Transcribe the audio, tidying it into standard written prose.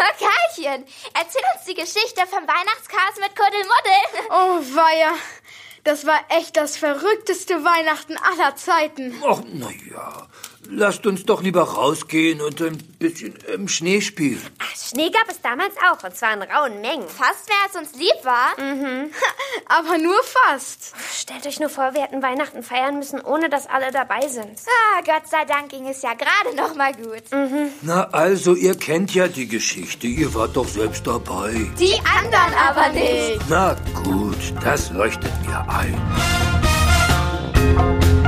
Karlchen, erzähl uns die Geschichte vom Weihnachtschaos mit Kuddelmuddel. Oh weia, das war echt das verrückteste Weihnachten aller Zeiten. Ach, na ja. Lasst uns doch lieber rausgehen und ein bisschen im Schnee spielen. Ach, Schnee gab es damals auch, und zwar in rauen Mengen. Fast mehr als uns lieb war. Aber nur fast. Stellt euch nur vor, wir hätten Weihnachten feiern müssen, ohne dass alle dabei sind. Gott sei Dank ging es ja gerade noch mal gut. Na also, ihr kennt ja die Geschichte. Ihr wart doch selbst dabei. Die anderen aber nicht. Na gut, das leuchtet mir ein.